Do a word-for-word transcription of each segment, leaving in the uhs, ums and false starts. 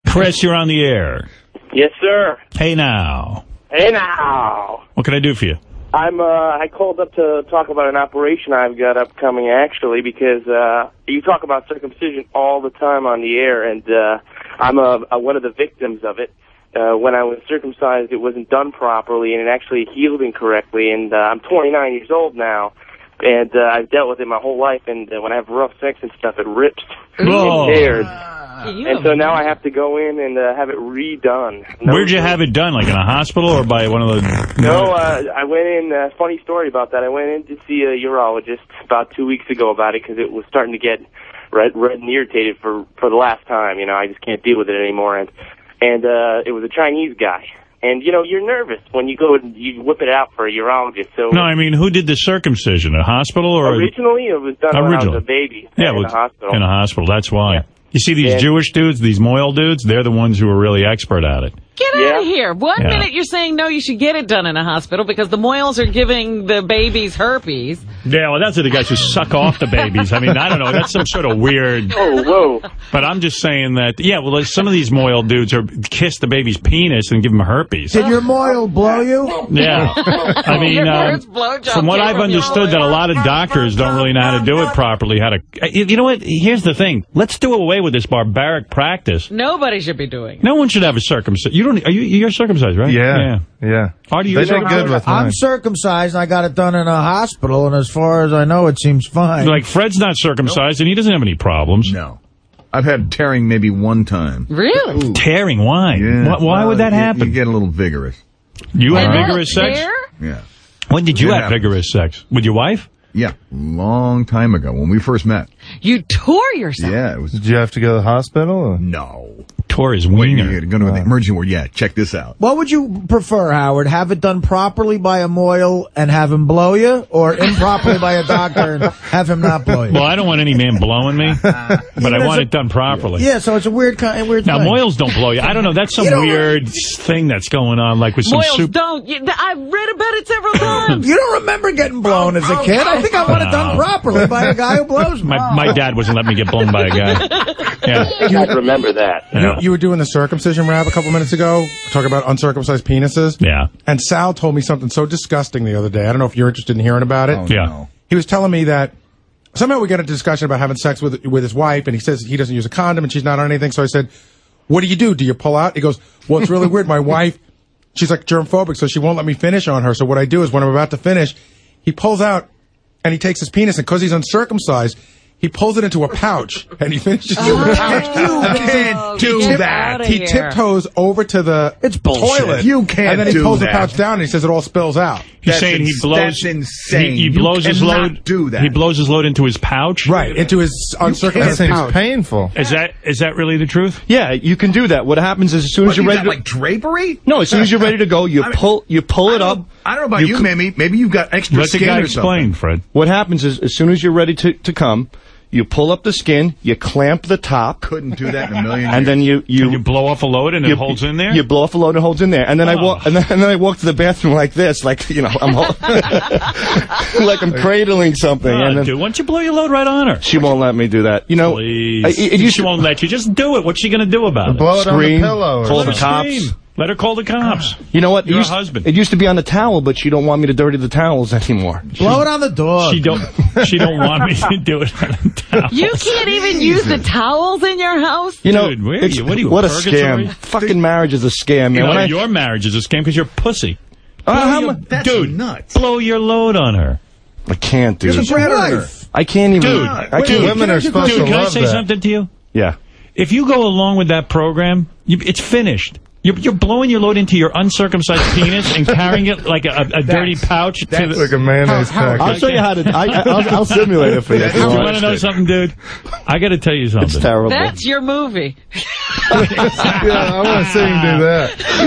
Chris, you're on the air. Yes, sir. Hey now. Hey now. What can I do for you? I'm. Uh, I called up to talk about an operation I've got upcoming, actually, because uh, you talk about circumcision all the time on the air, and uh, I'm a, a, one of the victims of it. Uh, when I was circumcised, it wasn't done properly, and it actually healed incorrectly, and uh, I'm twenty-nine years old now, and uh, I've dealt with it my whole life, and uh, when I have rough sex and stuff, it rips Whoa. and tears. And so now I have to go in and uh, have it redone. No Where'd you have it done? Like in a hospital or by one of the... No, uh, I went in, uh, funny story about that. I went in to see a urologist about two weeks ago about it because it was starting to get red, red and irritated for, for the last time. You know, I just can't deal with it anymore. And, and uh, it was a Chinese guy. And, you know, you're nervous when you go and you whip it out for a urologist. So No, I mean, who did the circumcision? A hospital or... Originally, it was done when I was a baby yeah, in well, the hospital. In a hospital, that's why. Yeah. You see these And, Jewish dudes, these Moyle dudes, they're the ones who are really expert at it. Get Yeah. out of here. One Yeah. minute you're saying, no, you should get it done in a hospital because the Moyles are giving the babies herpes. Yeah, well, that's the guys who suck off the babies. I mean, I don't know. That's some sort of weird... Oh, whoa. But I'm just saying that, yeah, well, some of these Moyle dudes are kiss the baby's penis and give them herpes. Did your Moyle blow you? Yeah. I mean, Your um, first blowjob from what came I've from your understood, that a Moyle. lot of doctors don't really know how to do it properly. How to, you know what? Here's the thing. Let's do away with this barbaric practice. Nobody should be doing it. No one should have a circumcision. You don't. Are you? You're circumcised, right? Yeah. Yeah. Artie, They you're did good with I'm mine. circumcised, and I got it done in a hospital, and as far as I know, it seems fine. Like Fred's not circumcised, and he doesn't have any problems. No. I've had tearing maybe one time. Really? Tearing? Why? Yeah. Why, why Well, would that you- happen? You get a little vigorous. You had And vigorous that'll sex? tear? Yeah. When did you It have happens. vigorous sex? With your wife? Yeah. Long time ago when we first met. You tore yourself. Yeah. It was. Did you have to go to the hospital? Or? No. Tore his Wait, wiener. you're going to the emergency ward. Yeah. Check this out. What would you prefer, Howard? Have it done properly by a Moyle and have him blow you, or improperly by a doctor and have him not blow you? Well, I don't want any man blowing me, but I there's want a- it done properly. Yeah, so it's a weird kind, weird Now, thing. Moyles don't blow you. I don't know. That's some You don't- weird thing that's going on, like with some Moyles soup. don't. You, I've read about it several times. You don't remember getting blown as a kid? I think I want it done No. properly by a guy who blows me. My, my dad wasn't letting me get blown by a guy. Yeah. I remember that. Yeah. You were doing the circumcision rap a couple minutes ago, talking about uncircumcised penises. Yeah. And Sal told me something so disgusting the other day. I don't know if you're interested in hearing about it. Oh, Yeah. no. He was telling me that somehow we got a discussion about having sex with with his wife, and he says he doesn't use a condom and she's not on anything. So I said, what do you do? Do you pull out? He goes, well, it's really weird. My wife, she's like germphobic, so she won't let me finish on her. So what I do is when I'm about to finish, he pulls out and he takes his penis, and because he's uncircumcised, he pulls it into a pouch, and he finishes it in the pouch. You can't Oh, do get that. outta He here. tiptoes over to the It's bullshit. toilet. You can't And then he do pulls that. the pouch down, and he says it all spills out. He's That's saying he ins- blows. that's insane. He, he You blows his cannot load. do that. He blows his load into his pouch. Right, into his That uncircumcised seems pouch. painful. Is that is that really the truth? Yeah, you can do that. What happens is as soon What, as you're you ready got, to like drapery? no, as soon as you're ready to go, you I mean, pull you pull I it don't- up. I don't know about You you, cl- Mimi. Maybe you've got extra Let the skin guy or explain, something. Fred. What happens is as soon as you're ready to, to come, you pull up the skin, you clamp the top, Couldn't do that in a million years. and then you you And you blow off a load and you, it holds in there. You blow off a load and it holds in there, and then I Oh. walk and then, and then I walk to the bathroom like this, like you know I'm hol- like I'm cradling something, Oh, and then dude, why don't you blow your load right on her? she won't let me do that. You know, Please. I- it, it used she to- won't let you. Just do it. What's she going to do about it? Blow it on the Scream, pillow. or call something. the cops. Scream. Let her call the cops. You know what? You're it used, a husband. It used to be on the towel, but she don't want me to dirty the towels anymore. Blow it on the dog. She don't. She don't want me to do it on the towel. You can't even use the towels in your house? You know, Dude, where are it's- you? What are you, what a purgatory? scam! Fucking marriage is a scam, You man. know, When I, your marriage is a scam because you're pussy. Uh, Blow how your- mu- That's dude, nuts. blow your load on her. I can't, dude. You're the predator. I can't even. Dude, I dude, can't. Women are supposed Dude, to can I love say that. something to you? Yeah. If you go along with that program, you, it's finished. You're, you're blowing your load into your uncircumcised penis and carrying it like a, a dirty pouch. To That's the, like a mayonnaise How- how- packet. I'll show you how to. I, I, I'll, I'll simulate it for you. if you you want. want to know something, dude? I got to tell you something. It's terrible. That's your movie. Yeah, I want to see him do that.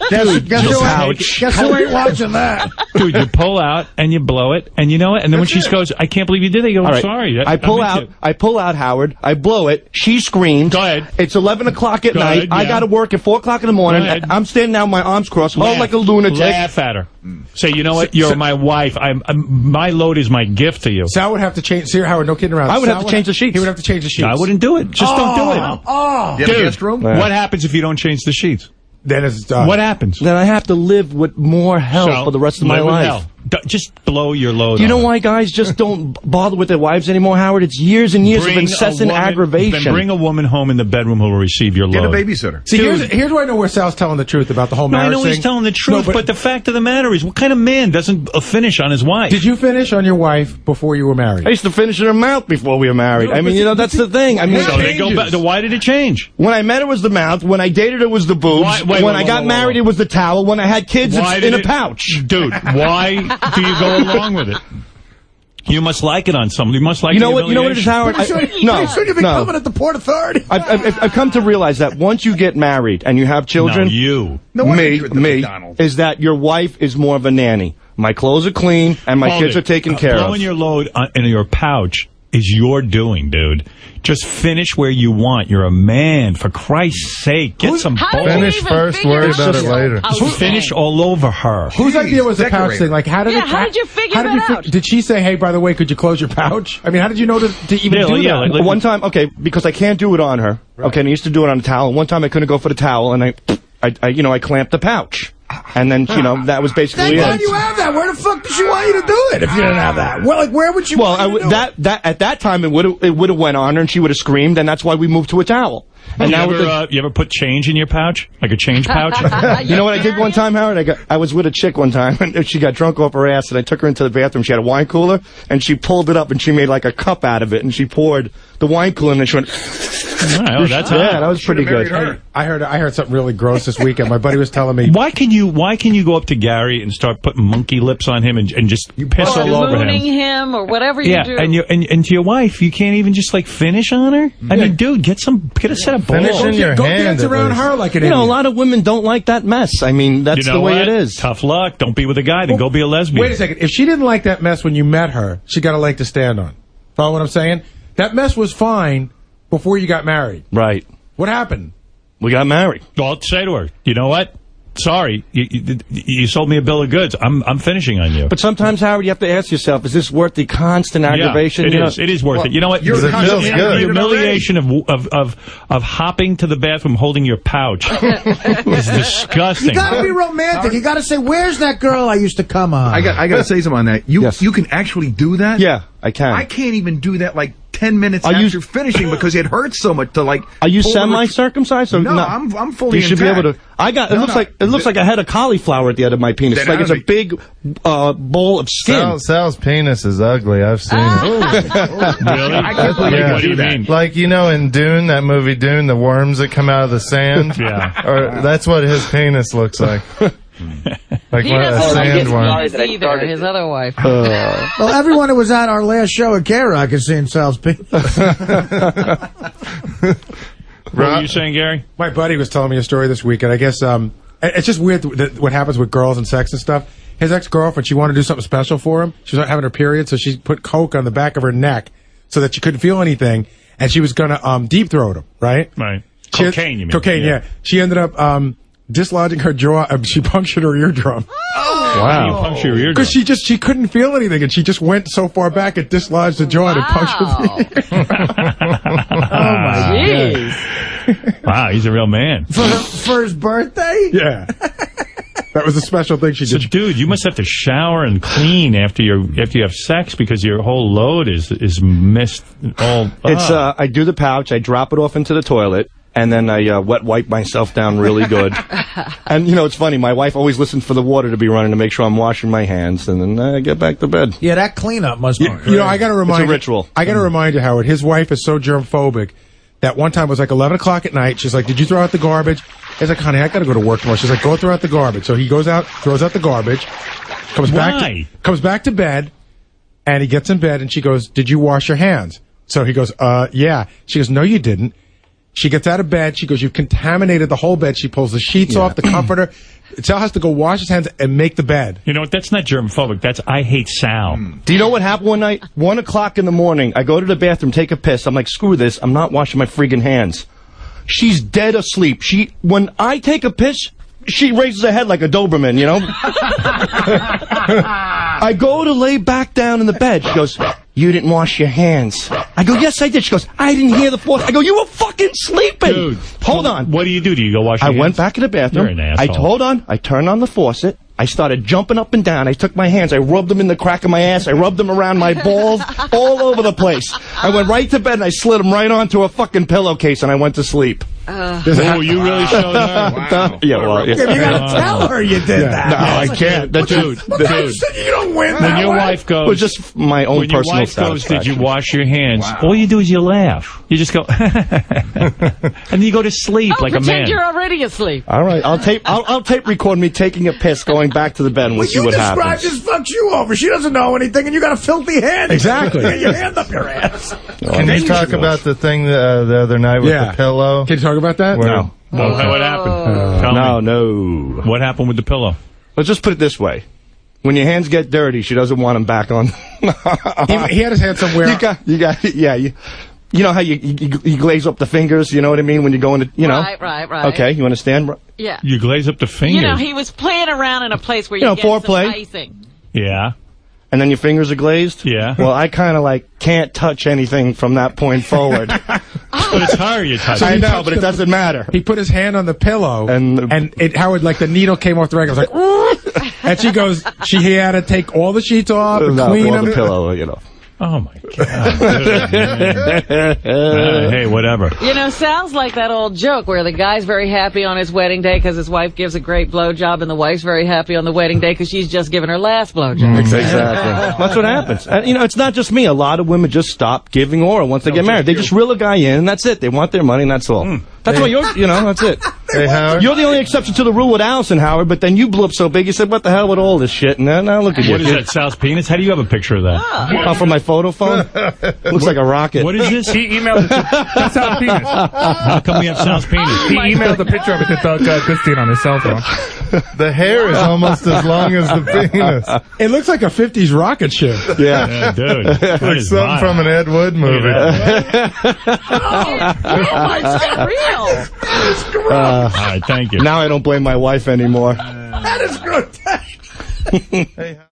Guess, guess, Just who take ain't, it. guess who ain't watching that? Dude, you pull out and you blow it, and you know what? And then when she goes, I can't believe you did that, you go, All I'm right. sorry. That- I pull meant out. to. I pull out, Howard. I blow it. She screams. Go ahead. It's eleven o'clock at Go night. ahead, I yeah. got to work at four o'clock in the morning. Go ahead. I'm standing there with my arms crossed, oh, Laugh. like a lunatic. Laugh at her. Say, you know what? You're my wife. I'm, I'm. My load is my gift to you. Sal would have to change. See, Howard, no kidding around. I would Sal have to change the sheets. He would have to change the sheets. I wouldn't do it. Just don't do it. Oh, You have a Dude, guest room? Yeah. what happens if you don't change the sheets? Then it's done. What happens? Then I have to live with more hell So, for the rest of my live with life. hell. D- Just blow your load. Do you know on her. why guys just don't bother with their wives anymore, Howard? It's years and years Bring of a incessant woman- aggravation. Then bring a woman home in the bedroom who will receive your Get a load. babysitter. See, here's, here's where I know where Sal's telling the truth about the whole No, marriage I know thing. he's telling the truth, No, but, the fact of the matter is, what kind of man doesn't uh, finish on his wife? Did you finish on your wife before you were married? I used to finish in her mouth before we were married. I mean, you know, that's the thing. I mean, so they go back. Why did it change? when I met her was the mouth. When I dated her was the boobs. Why- wait, when wait, I wait, got wait, married, wait. it was the towel. When I had kids, Why it's did in a it- pouch. Dude, why do you go along with it? You must like it on something. You must like You know the what? You know what it is, humiliation. Howard? pretty I- soon, no, pretty soon you'll be no. coming at the Port Authority. I've, I've, I've come to realize that once you get married and you have children, No, you. No wonder me, you're at the me, McDonald's. is that your wife is more of a nanny. My clothes are clean and my Hold kids it. are taken Uh, care of. Blowing your load on, in your pouch is your doing, dude. Just finish where you want. You're a man. For Christ's sake, get some How balls. did you Finish even first, figure worry out about it your later. house Just finish thing? all over her. Whose idea was the pouch decorator. thing? Like, how did Yeah, it? how did you figure how did that you out? Did she say, "Hey, by the way, could you close your pouch"? I mean, how did you know to, to even Yeah, do yeah, that? like- like- One time, okay, because I can't do it on her. Okay, and I used to do it on a towel. One time I couldn't go for the towel, and I, I, I you know, I clamped the pouch. And then, you know, that was basically Thank it. God you have that. Where the fuck did she want you to do it if you didn't have that? Well, like, where would she Well, want I you to w- do that that at that time it would have it would have went on her and she would have screamed, and that's why we moved to a towel. And you, now ever, with the, uh, you ever put change in your pouch? Like a change pouch? you know what I did one time, Howard? I got I was with a chick one time and she got drunk off her ass, and I took her into the bathroom. She had a wine cooler and she pulled it up and she made like a cup out of it, and she poured the wine cooler and then she went. Oh, that's Yeah, hot. that was pretty good. Her. I heard I heard something really gross this weekend. My buddy was telling me. Why can you Why can you go up to Gary and start putting monkey lips on him and, and just piss Or all over mooning him? him or whatever you Yeah, do. and you and, and to your wife, you can't even just like finish on her. I mean, dude, get some get a set of balls. Finish in your Go hand, dance at around least. her like an You know, a idiot. lot of women don't like that mess. I mean, that's You know the way what? it is. Tough luck. Don't be with a guy. Then go be a lesbian. Wait a second. If she didn't like that mess when you met her, she got a leg to stand on. Follow what I'm saying? That mess was fine before you got married. Right. What happened? We got married. Well, say to her, you know what? Sorry, you, you, you sold me a bill of goods. I'm I'm finishing on you. But sometimes, Howard, you have to ask yourself, is this worth the constant aggravation? Yeah, it You is. know- It is worth it. You know what? you're the, constantly the aggravated humiliation of, of of of hopping to the bathroom holding your pouch is disgusting. You gotta be romantic. You gotta say, where's that girl I used to come on? I got I got to say something on that. You Yes. you can actually do that? Yeah, I can. I can't even do that like ten minutes Are after you- finishing because it hurts so much to like Are you pull the ret- semi-circumcised? Or No, not? I'm I'm fully You should intact. be able to. I got. It No, looks no. like it looks like I had a cauliflower at the end of my penis. Then Like it's how a do big uh, bowl of skin. Sal, Sal's penis is ugly. I've seen it. Really? I can't believe Yeah. What do you do that. mean? Like, you know, in Dune, that movie Dune, the worms that come out of the sand? Yeah. Or that's what his penis looks like. Like he one, a doesn't like his sandworm. penis either, his other wife. Well, everyone who was at our last show at K-Rock is seeing Sal's penis. What were you saying, Gary? My buddy was telling me a story this week, and I guess um, it's just weird that what happens with girls and sex and stuff. His ex-girlfriend, she wanted to do something special for him. She was not having her period, so she put coke on the back of her neck so that she couldn't feel anything, and she was going to um, deep throat him, right? Right. She had- Cocaine, you mean? Cocaine, yeah. She ended up um, dislodging her jaw. Um, she punctured her eardrum. How do you puncture your eardrum? Because she just she couldn't feel anything, and she just went so far back it dislodged the jaw and it punctured the Oh, my Jeez. Wow, he's a real man. For, for his birthday? Yeah. That was a special thing she So, did. dude, you must have to shower and clean after you after you have sex because your whole load is is missed all. It's ah. uh, I do the pouch, I drop it off into the toilet, and then I uh, wet wipe myself down really good. And you know, it's funny. My wife always listens for the water to be running to make sure I'm washing my hands, and then I get back to bed. Yeah, that cleanup must be You, you know, I got to remind It's a ritual. I got to remind you, Howard. His wife is so germphobic that one time it was like eleven o'clock at night. She's like, "Did you throw out the garbage?" He's like, "Honey, I got to go to work tomorrow." She's like, "Go throw out the garbage." So he goes out, throws out the garbage, comes back, Why? to, comes back to bed, and he gets in bed, and she goes, "Did you wash your hands?" So he goes, "Uh, yeah." She goes, "No, you didn't." She gets out of bed. She goes, you've contaminated the whole bed. She pulls the sheets Yeah. off, the comforter. Sal has to go wash his hands and make the bed. You know what? That's not germophobic. That's I hate Sal. Do you know what happened one night? One o'clock in the morning, I go to the bathroom, take a piss. I'm like, screw this. I'm not washing my friggin' hands. She's dead asleep. She, when I take a piss, she raises her head like a Doberman, you know? I go to lay back down in the bed. She goes, you didn't wash your hands. I go, yes, I did. She goes, I didn't hear the force. I go, you were fucking sleeping. Dude, hold well, on. What do you do? Do you go wash your I hands? went back in the bathroom. You're an I asshole. hold on. I turned on the faucet. I started jumping up and down. I took my hands. I rubbed them in the crack of my ass. I rubbed them around my balls, all over the place. I went right to bed and I slid them right onto a fucking pillowcase and I went to sleep. Uh, oh, you really showed her? Wow. Yeah, well, yeah. Yeah, you gotta tell her you did Yeah. that. No, I can't. That's Dude, just, dude. You don't win When that your way. wife goes, it was just my own when your personal wife goes, did you satisfaction. wash your hands? All you do is you laugh. You just go, and then you go to sleep oh, like a pretend man. you're already asleep. All right, I'll tape. I'll, I'll tape record me taking a piss, going back to the bed, and we'll What see you what described happens. just fucks you over. She doesn't know anything, and you got a filthy hand. Exactly. You got your hand up your ass. Can you talk about the thing uh, the other night with Yeah. the pillow? Can you talk about that? Where- No. Well, what happened? Tell No, me. no. What happened with the pillow? Let's just put it this way: when your hands get dirty, she doesn't want them back on. He, he had his hand somewhere. You got, you got, yeah. You, you know how you, you you glaze up the fingers. You know what I mean when you go into, you know. Right, right, right. Okay, you understand? Yeah. You glaze up the fingers. You know, he was playing around in a place where you, You know, get some foreplay. icing. Yeah. And then your fingers are glazed. Yeah. Well, I kind of like can't touch anything from that point forward. But it's her you touch. I he know, touched but it the- doesn't matter. He put his hand on the pillow, And- and it Howard like the needle came off the rag. I was like, "Ooh." And she goes, she he had to take all the sheets off and No, clean well, them. the pillow, you know. Oh, my God. uh, hey, whatever. You know, sounds like that old joke where the guy's very happy on his wedding day because his wife gives a great blowjob, and the wife's very happy on the wedding day because she's just given her last blowjob. Exactly. That's what happens. And, you know, it's not just me. A lot of women just stop giving oral once they get married. They just reel a guy in, and that's it. They want their money, and that's all. That's why you're, you know, that's it. Hey, Howard. You're the only exception to the rule with Allison, Howard, but then you blew up so big, you said, what the hell with all this shit? And then, now look at you. What is that, Sal's penis? How do you have a picture of that? Oh, from my photo phone? Looks like a rocket. What is this? He emailed it to that's Sal's penis. How come we have Sal's penis? He emailed the picture of it to Doug uh, Goodstein on his cell phone. The hair is almost as long as the penis. It looks like a fifties rocket ship. Yeah. Yeah, dude. That Like is something vile. from an Ed Wood movie. All right, thank you. Now I don't blame my wife anymore. That is grotesque. Hey,